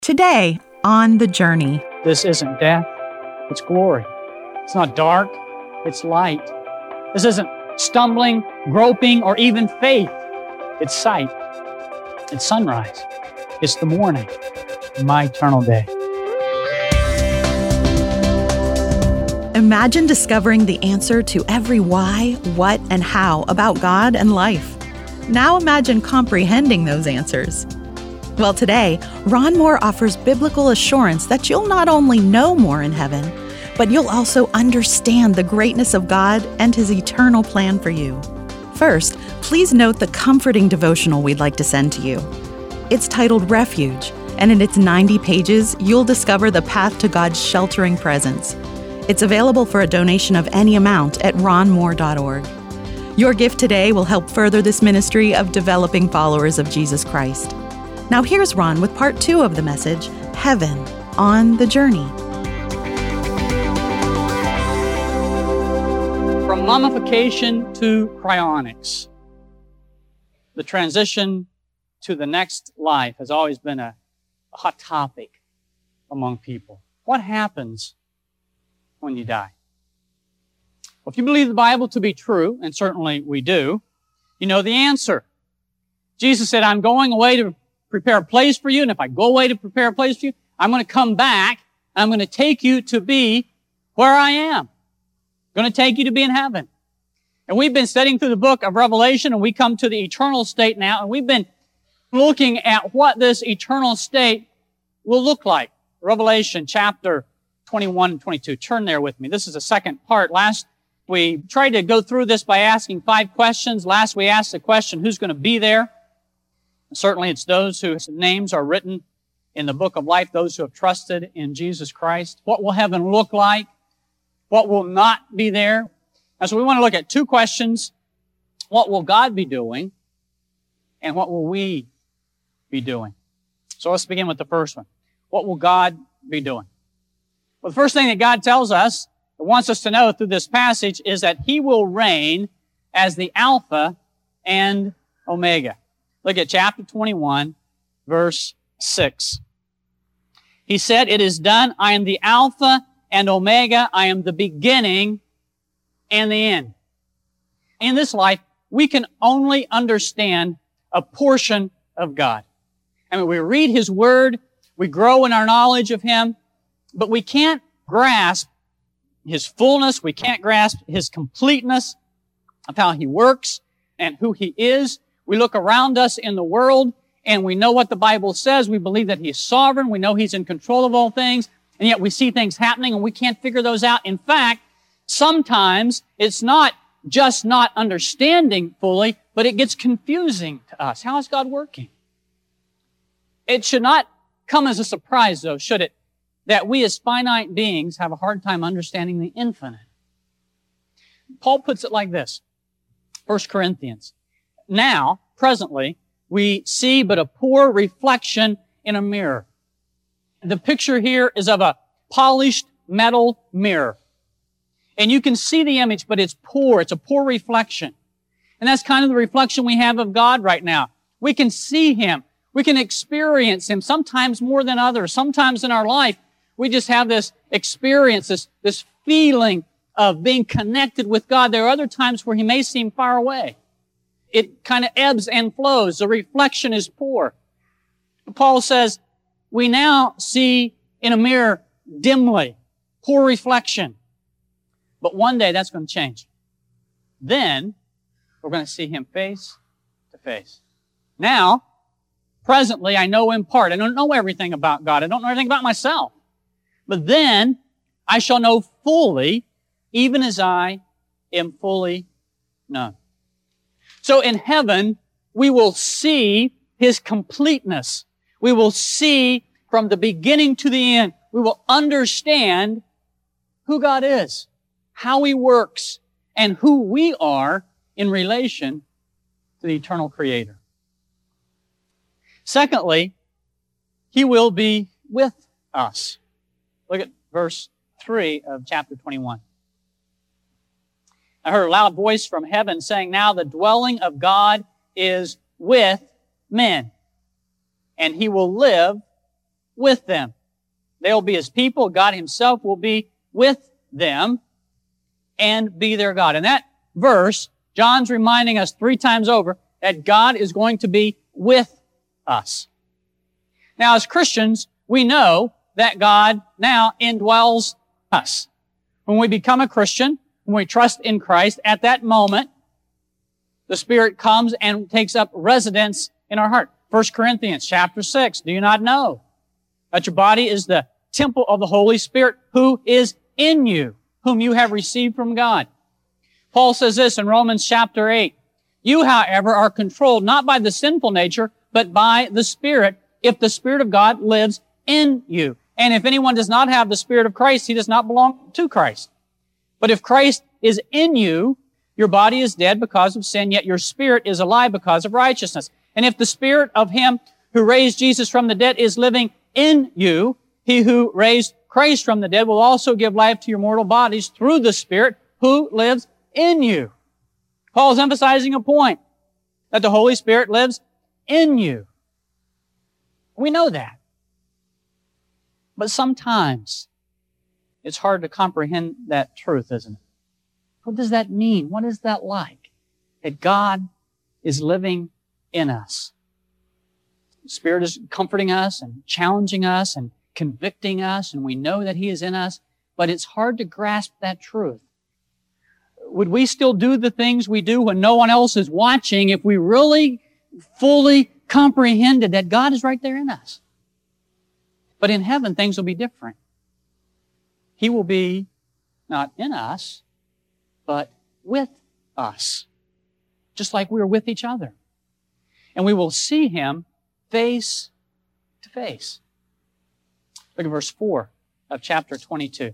Today, on The Journey. This isn't death, it's glory. It's not dark, it's light. This isn't stumbling, groping, or even faith. It's sight. It's sunrise. It's the morning, my eternal day. Imagine discovering the answer to every why, what, and how about God and life. Now imagine comprehending those answers. Well, today, Ron Moore offers biblical assurance that you'll not only know more in heaven, but you'll also understand the greatness of God and His eternal plan for you. First, please note the comforting devotional we'd like to send to you. It's titled Refuge, and in its 90 pages, you'll discover the path to God's sheltering presence. It's available for a donation of any amount at ronmoore.org. Your gift today will help further this ministry of developing followers of Jesus Christ. Now here's Ron with part 2 of the message, Heaven on the Journey. From mummification to cryonics, the transition to the next life has always been a hot topic among people. What happens when you die? Well, if you believe the Bible to be true, and certainly we do, you know the answer. Jesus said, I'm going away to prepare a place for you, and if I go away to prepare a place for you, I'm going to come back, and I'm going to take you to be where I am. I'm going to take you to be in heaven. And we've been studying through the book of Revelation, and we come to the eternal state now, and we've been looking at what this eternal state will look like. Revelation chapter 21 and 22. Turn there with me. This is the second part. Last we tried to go through this by asking 5 questions. Last we asked the question, who's going to be there? And certainly it's those whose names are written in the book of life, those who have trusted in Jesus Christ. What will heaven look like? What will not be there? And so we want to look at 2 questions. What will God be doing? And what will we be doing? So let's begin with the first one. What will God be doing? Well, the first thing that God tells us, wants us to know through this passage, is that He will reign as the Alpha and Omega. Look at chapter 21, verse 6. He said, it is done. I am the Alpha and Omega. I am the beginning and the end. In this life, we can only understand a portion of God. I mean, we read His Word, we grow in our knowledge of Him, but we can't grasp His fullness, we can't grasp His completeness of how He works and who He is. We look around us in the world and we know what the Bible says. We believe that He's sovereign. We know He's in control of all things. And yet we see things happening and we can't figure those out. In fact, sometimes it's not just not understanding fully, but it gets confusing to us. How is God working? It should not come as a surprise, though, should it, that we as finite beings have a hard time understanding the infinite. Paul puts it like this, 1 Corinthians. Now, presently, we see but a poor reflection in a mirror. The picture here is of a polished metal mirror. And you can see the image, but it's poor. It's a poor reflection. And that's kind of the reflection we have of God right now. We can see Him. We can experience Him, sometimes more than others. Sometimes in our life, we just have this experience, this feeling of being connected with God. There are other times where He may seem far away. It kind of ebbs and flows. The reflection is poor. Paul says, we now see in a mirror dimly, poor reflection. But one day that's going to change. Then we're going to see Him face to face. Now, presently, I know in part. I don't know everything about God. I don't know everything about myself. But then I shall know fully, even as I am fully known. So in heaven, we will see His completeness. We will see from the beginning to the end. We will understand who God is, how He works, and who we are in relation to the eternal Creator. Secondly, He will be with us. Look at verse 3 of chapter 21. I heard a loud voice from heaven saying, now the dwelling of God is with men, and He will live with them. They'll be His people. God Himself will be with them and be their God. In that verse, John's reminding us 3 times over that God is going to be with us. Now, as Christians, we know that God now indwells us. When we become a Christian, when we trust in Christ, at that moment, the Spirit comes and takes up residence in our heart. 1 Corinthians chapter 6, do you not know that your body is the temple of the Holy Spirit who is in you, whom you have received from God? Paul says this in Romans chapter 8, you, however, are controlled not by the sinful nature, but by the Spirit, if the Spirit of God lives in you. And if anyone does not have the Spirit of Christ, he does not belong to Christ. But if Christ is in you, your body is dead because of sin, yet your spirit is alive because of righteousness. And if the Spirit of Him who raised Jesus from the dead is living in you, He who raised Christ from the dead will also give life to your mortal bodies through the Spirit who lives in you. Paul's emphasizing a point, that the Holy Spirit lives in you. We know that. But sometimes it's hard to comprehend that truth, isn't it? What does that mean? What is that like? That God is living in us. The Spirit is comforting us and challenging us and convicting us, and we know that He is in us, but it's hard to grasp that truth. Would we still do the things we do when no one else is watching if we really fully comprehended that God is right there in us? But in heaven, things will be different. He will be not in us, but with us, just like we are with each other. And we will see Him face to face. Look at verse 4 of chapter 22.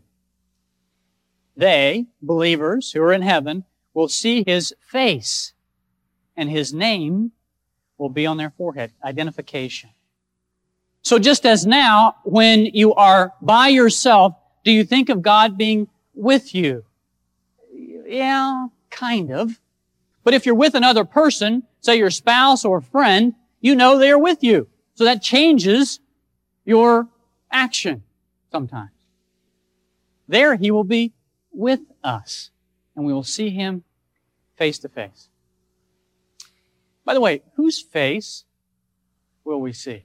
They, believers who are in heaven, will see His face, and His name will be on their forehead. Identification. So just as now, when you are by yourself, do you think of God being with you? Yeah, kind of. But if you're with another person, say your spouse or friend, you know they are with you. So that changes your action sometimes. There He will be with us, and we will see Him face to face. By the way, whose face will we see?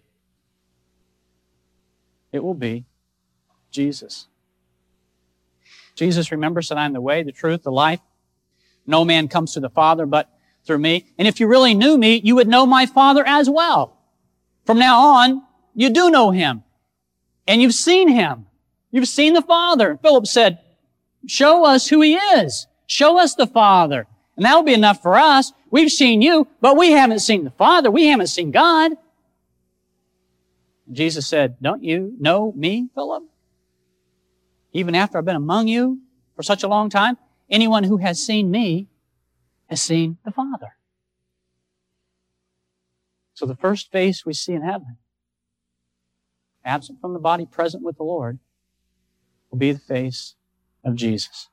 It will be Jesus. Jesus, remember, said, I am the way, the truth, the life. No man comes to the Father but through me. And if you really knew me, you would know my Father as well. From now on, you do know Him. And you've seen Him. You've seen the Father. Philip said, show us who He is. Show us the Father. And that'll be enough for us. We've seen you, but we haven't seen the Father. We haven't seen God. Jesus said, don't you know me, Philip? Even after I've been among you for such a long time, anyone who has seen me has seen the Father. So the first face we see in heaven, absent from the body, present with the Lord, will be the face of Jesus.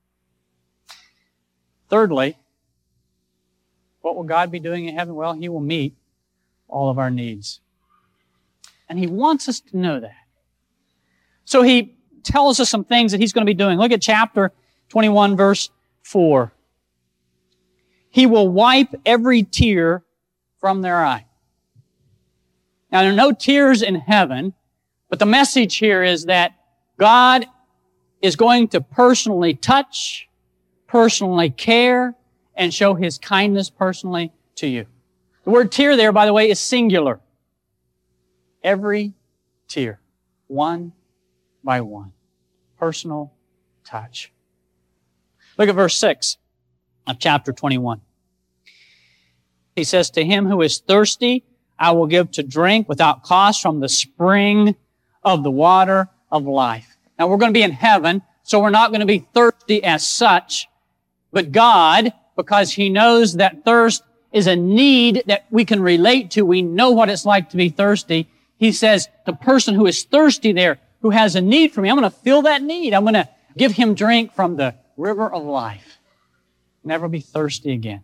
Thirdly, what will God be doing in heaven? Well, He will meet all of our needs. And He wants us to know that. So He tells us some things that He's going to be doing. Look at chapter 21, verse 4. He will wipe every tear from their eye. Now, there are no tears in heaven, but the message here is that God is going to personally touch, personally care, and show His kindness personally to you. The word tear there, by the way, is singular. Every tear, one by one. Personal touch. Look at verse 6 of chapter 21. He says, to him who is thirsty, I will give to drink without cost from the spring of the water of life. Now, we're going to be in heaven, so we're not going to be thirsty as such. But God, because He knows that thirst is a need that we can relate to, we know what it's like to be thirsty. He says, the person who is thirsty there, who has a need for me, I'm going to fill that need. I'm going to give him drink from the river of life. Never be thirsty again.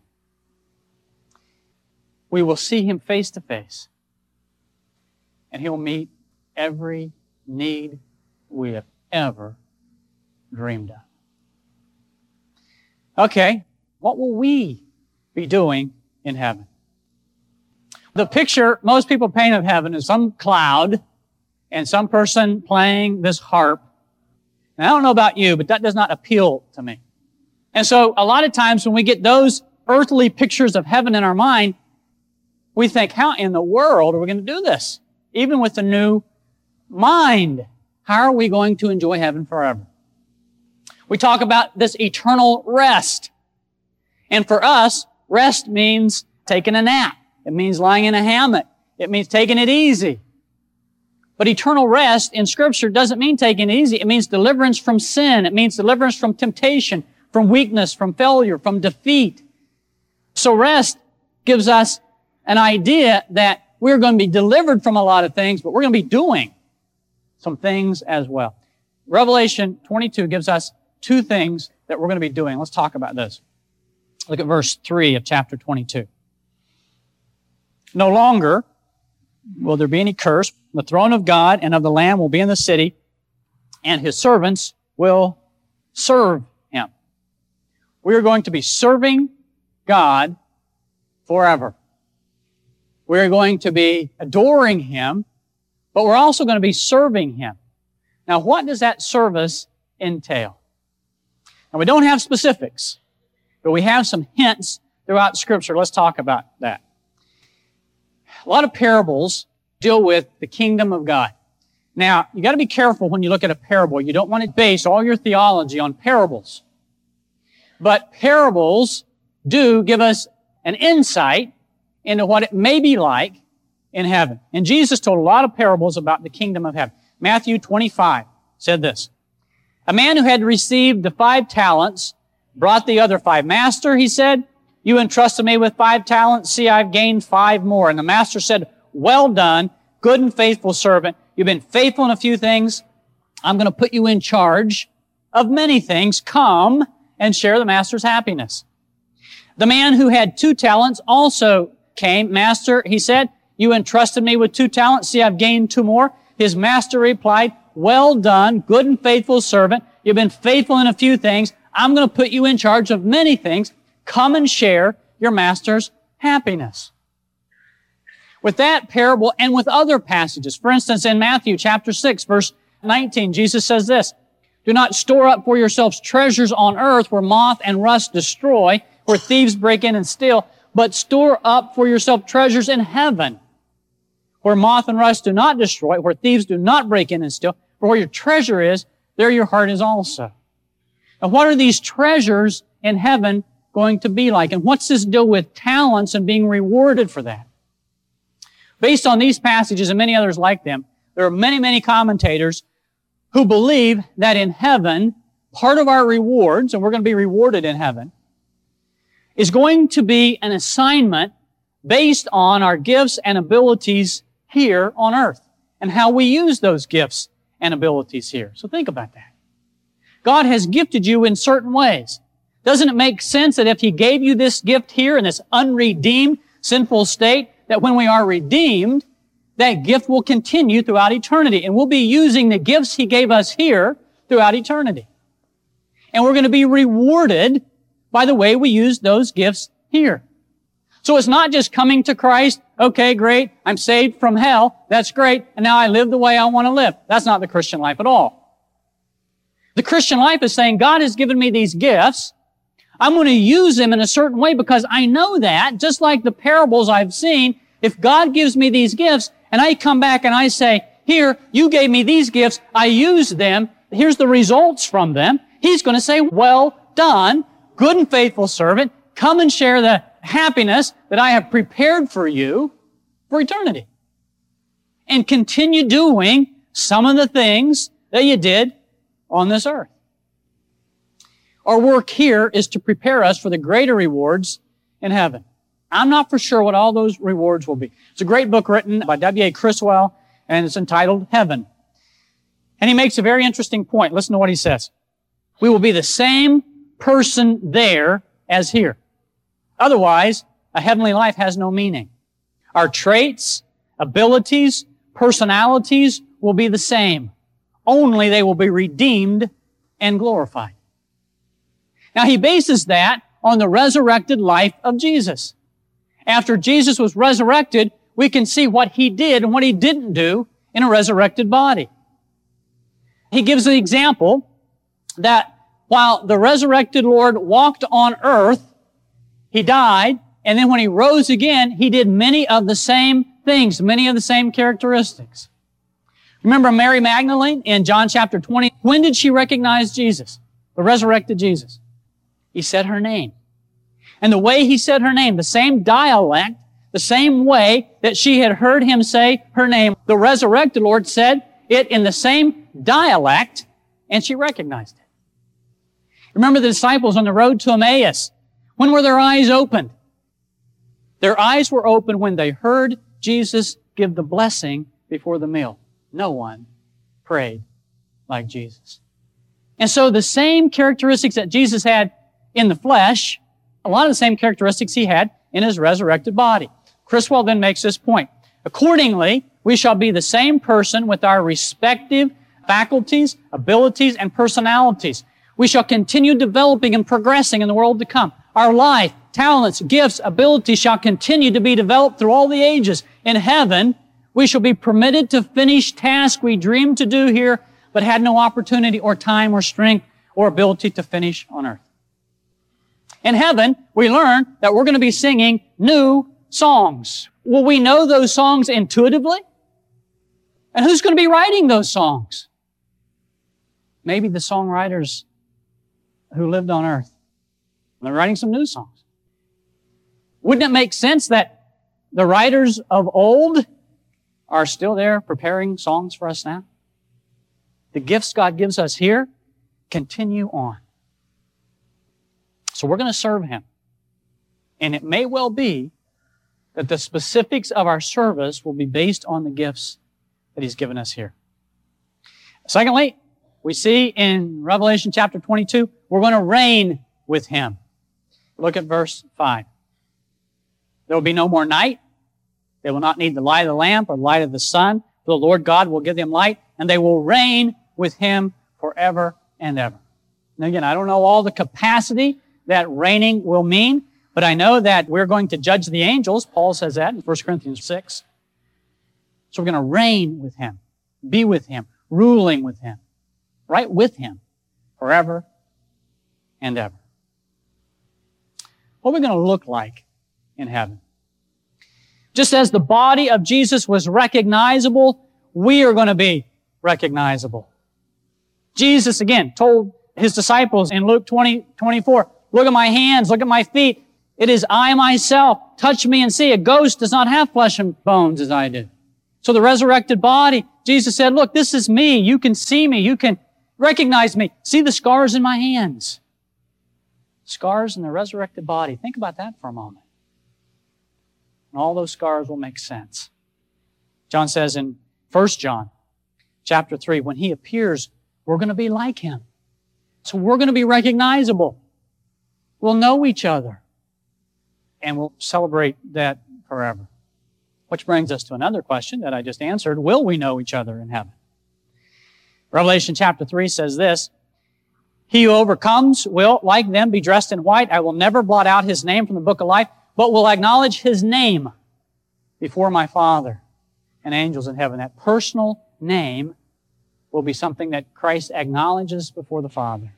We will see Him face to face, and He'll meet every need we have ever dreamed of. Okay, what will we be doing in heaven? The picture most people paint of heaven is some cloud and some person playing this harp. And I don't know about you, but that does not appeal to me. And so a lot of times when we get those earthly pictures of heaven in our mind, we think, how in the world are we going to do this? Even with the new mind, how are we going to enjoy heaven forever? We talk about this eternal rest. And for us, rest means taking a nap. It means lying in a hammock. It means taking it easy. But eternal rest in Scripture doesn't mean taking it easy. It means deliverance from sin. It means deliverance from temptation, from weakness, from failure, from defeat. So rest gives us an idea that we're going to be delivered from a lot of things, but we're going to be doing some things as well. Revelation 22 gives us two things that we're going to be doing. Let's talk about this. Look at verse 3 of chapter 22. No longer will there be any curse. The throne of God and of the Lamb will be in the city, and His servants will serve Him. We are going to be serving God forever. We're going to be adoring Him, but we're also going to be serving Him. Now, what does that service entail? Now, we don't have specifics, but we have some hints throughout Scripture. Let's talk about that. A lot of parables deal with the kingdom of God. Now, you got to be careful when you look at a parable. You don't want to base all your theology on parables. But parables do give us an insight into what it may be like in heaven. And Jesus told a lot of parables about the kingdom of heaven. Matthew 25 said this. A man who had received the 5 talents brought the other 5. Master, he said, you entrusted me with 5 talents. See, I've gained 5 more. And the master said, well done, good and faithful servant. You've been faithful in a few things. I'm going to put you in charge of many things. Come and share the master's happiness. The man who had 2 talents also came. Master, he said, you entrusted me with 2 talents. See, I've gained 2 more. His master replied, well done, good and faithful servant. You've been faithful in a few things. I'm going to put you in charge of many things. Come and share your master's happiness. With that parable and with other passages, for instance, in Matthew chapter 6, verse 19, Jesus says this, do not store up for yourselves treasures on earth where moth and rust destroy, where thieves break in and steal, but store up for yourself treasures in heaven, where moth and rust do not destroy, where thieves do not break in and steal. For where your treasure is, there your heart is also. Now, what are these treasures in heaven going to be like? And what's this deal with talents and being rewarded for that? Based on these passages and many others like them, there are many, many commentators who believe that in heaven, part of our rewards, and we're going to be rewarded in heaven, is going to be an assignment based on our gifts and abilities here on earth and how we use those gifts and abilities here. So think about that. God has gifted you in certain ways. Doesn't it make sense that if He gave you this gift here in this unredeemed, sinful state, that when we are redeemed, that gift will continue throughout eternity, and we'll be using the gifts He gave us here throughout eternity. And we're going to be rewarded by the way we use those gifts here. So it's not just coming to Christ, okay, great, I'm saved from hell, that's great, and now I live the way I want to live. That's not the Christian life at all. The Christian life is saying, God has given me these gifts, I'm going to use them in a certain way because I know that, just like the parables I've seen, if God gives me these gifts and I come back and I say, here, you gave me these gifts, I used them, here's the results from them, He's going to say, well done, good and faithful servant, come and share the happiness that I have prepared for you for eternity. And continue doing some of the things that you did on this earth. Our work here is to prepare us for the greater rewards in heaven. I'm not for sure what all those rewards will be. It's a great book written by W.A. Criswell, and it's entitled Heaven. And he makes a very interesting point. Listen to what he says. We will be the same person there as here. Otherwise, a heavenly life has no meaning. Our traits, abilities, personalities, will be the same. Only they will be redeemed and glorified. Now he bases that on the resurrected life of Jesus. After Jesus was resurrected, we can see what He did and what He didn't do in a resurrected body. He gives the example that while the resurrected Lord walked on earth, He died, and then when He rose again, He did many of the same things, many of the same characteristics. Remember Mary Magdalene in John chapter 20? When did she recognize Jesus, the resurrected Jesus? He said her name. And the way He said her name, the same dialect, the same way that she had heard Him say her name, the resurrected Lord said it in the same dialect, and she recognized it. Remember the disciples on the road to Emmaus. When were their eyes opened? Their eyes were opened when they heard Jesus give the blessing before the meal. No one prayed like Jesus. And so the same characteristics that Jesus had in the flesh, a lot of the same characteristics He had in His resurrected body. Criswell then makes this point. Accordingly, we shall be the same person with our respective faculties, abilities, and personalities. We shall continue developing and progressing in the world to come. Our life, talents, gifts, abilities shall continue to be developed through all the ages. In heaven, we shall be permitted to finish tasks we dreamed to do here, but had no opportunity or time or strength or ability to finish on earth. In heaven, we learn that we're going to be singing new songs. Will we know those songs intuitively? And who's going to be writing those songs? Maybe the songwriters who lived on earth. They're writing some new songs. Wouldn't it make sense that the writers of old are still there preparing songs for us now? The gifts God gives us here continue on. So we're going to serve Him. And it may well be that the specifics of our service will be based on the gifts that He's given us here. Secondly, we see in Revelation chapter 22, we're going to reign with Him. Look at verse 5. There will be no more night. They will not need the light of the lamp or the light of the sun. For the Lord God will give them light, and they will reign with Him forever and ever. And again, I don't know all the capacity that reigning will mean, but I know that we're going to judge the angels. Paul says that in 1 Corinthians 6. So we're going to reign with Him, be with Him, ruling with Him, right with Him forever and ever. What are we going to look like in heaven? Just as the body of Jesus was recognizable, we are going to be recognizable. Jesus, again, told His disciples in Luke 20:24, look at my hands, look at my feet. It is I myself. Touch me and see. A ghost does not have flesh and bones as I do. So the resurrected body, Jesus said, look, this is me. You can see me. You can recognize me. See the scars in my hands. Scars in the resurrected body. Think about that for a moment. And all those scars will make sense. John says in 1 John chapter 3, when He appears, we're going to be like Him. So we're going to be recognizable. We'll know each other. And we'll celebrate that forever. Which brings us to another question that I just answered. Will we know each other in heaven? Revelation chapter 3 says this, He who overcomes will, like them, be dressed in white. I will never blot out his name from the book of life, but will acknowledge his name before my Father and angels in heaven. That personal name will be something that Christ acknowledges before the Father.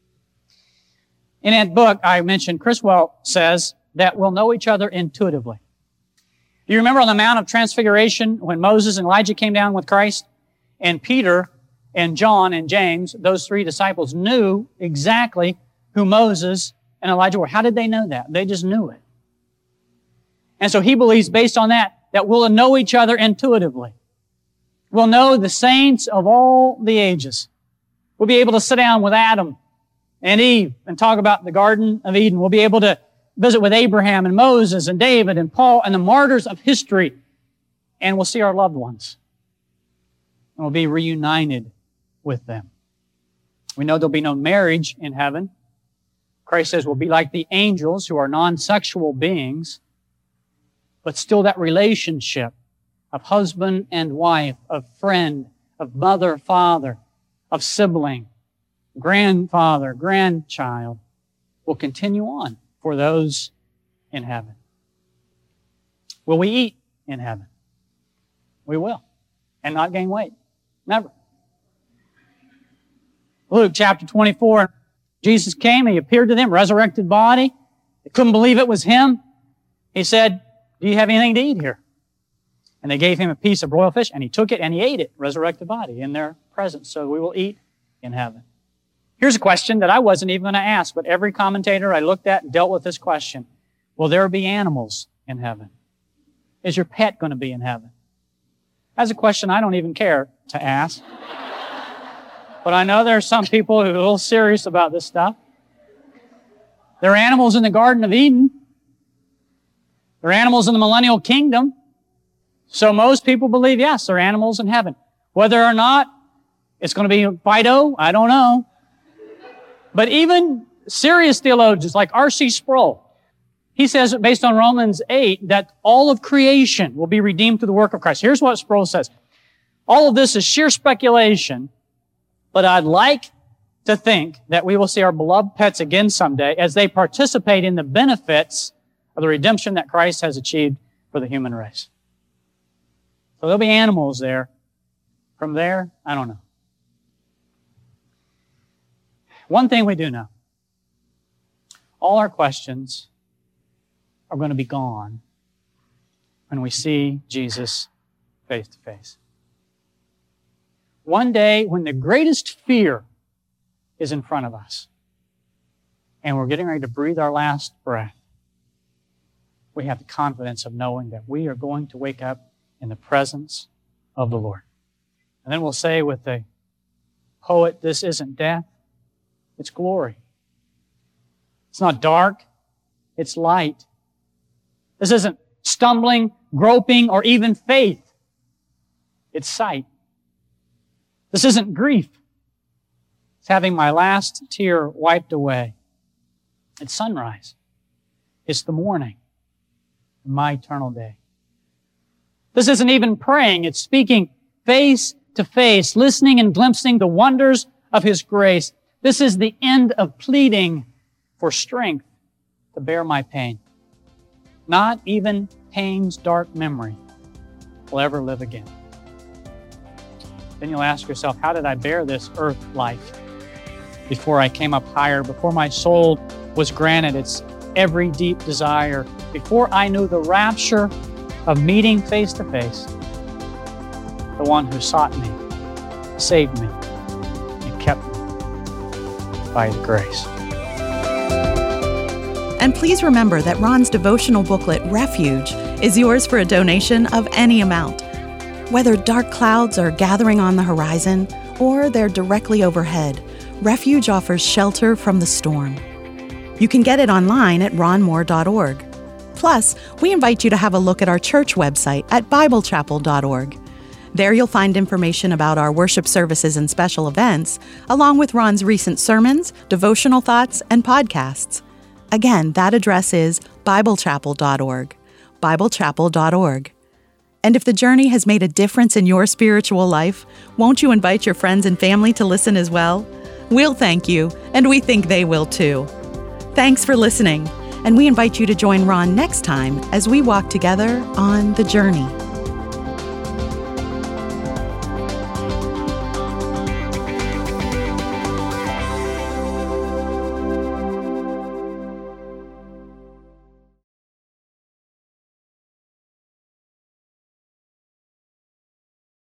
In that book I mentioned, Criswell says that we'll know each other intuitively. Do you remember on the Mount of Transfiguration when Moses and Elijah came down with Christ? And Peter and John and James, those three disciples, knew exactly who Moses and Elijah were. How did they know that? They just knew it. And so he believes, based on that we'll know each other intuitively. We'll know the saints of all the ages. We'll be able to sit down with Adam and Eve and talk about the Garden of Eden. We'll be able to visit with Abraham and Moses and David and Paul and the martyrs of history. And we'll see our loved ones. And we'll be reunited with them. We know there'll be no marriage in heaven. Christ says we'll be like the angels who are non-sexual beings, but still that relationship of husband and wife, of friend, of mother, father, of sibling, grandfather, grandchild will continue on for those in heaven. Will we eat in heaven? We will. And not gain weight. Never. Luke chapter 24, Jesus came, He appeared to them, resurrected body. They couldn't believe it was Him. He said, do you have anything to eat here? And they gave Him a piece of broiled fish, and He took it and He ate it, resurrected body, in their presence. So we will eat in heaven. Here's a question that I wasn't even going to ask, but every commentator I looked at dealt with this question. Will there be animals in heaven? Is your pet going to be in heaven? That's a question I don't even care to ask. But I know there are some people who are a little serious about this stuff. There are animals in the Garden of Eden. There are animals in the millennial kingdom. So most people believe, yes, there are animals in heaven. Whether or not it's going to be Fido, I don't know. But even serious theologians like R.C. Sproul, he says, based on Romans 8, that all of creation will be redeemed through the work of Christ. Here's what Sproul says. All of this is sheer speculation, but I'd like to think that we will see our beloved pets again someday as they participate in the benefits of the redemption that Christ has achieved for the human race. So there'll be animals there. From there, I don't know. One thing we do know. All our questions are going to be gone when we see Jesus face to face. One day when the greatest fear is in front of us and we're getting ready to breathe our last breath, we have the confidence of knowing that we are going to wake up in the presence of the Lord. And then we'll say with the poet, this isn't death, it's glory. It's not dark, it's light. This isn't stumbling, groping, or even faith. It's sight. This isn't grief. It's having my last tear wiped away. It's sunrise. It's the morning of my eternal day. This isn't even praying. It's speaking face to face, listening and glimpsing the wonders of His grace. This is the end of pleading for strength to bear my pain. Not even pain's dark memory will ever live again. Then you'll ask yourself, how did I bear this earth life before I came up higher, before my soul was granted its every deep desire, before I knew the rapture of meeting face to face the one who sought me, saved me, and kept me by His grace. And please remember that Ron's devotional booklet, Refuge, is yours for a donation of any amount. Whether dark clouds are gathering on the horizon or they're directly overhead, Refuge offers shelter from the storm. You can get it online at ronmoore.org. Plus, we invite you to have a look at our church website at biblechapel.org. There you'll find information about our worship services and special events, along with Ron's recent sermons, devotional thoughts, and podcasts. Again, that address is biblechapel.org, biblechapel.org. And if the journey has made a difference in your spiritual life, won't you invite your friends and family to listen as well? We'll thank you, and we think they will too. Thanks for listening, and we invite you to join Ron next time as we walk together on the journey.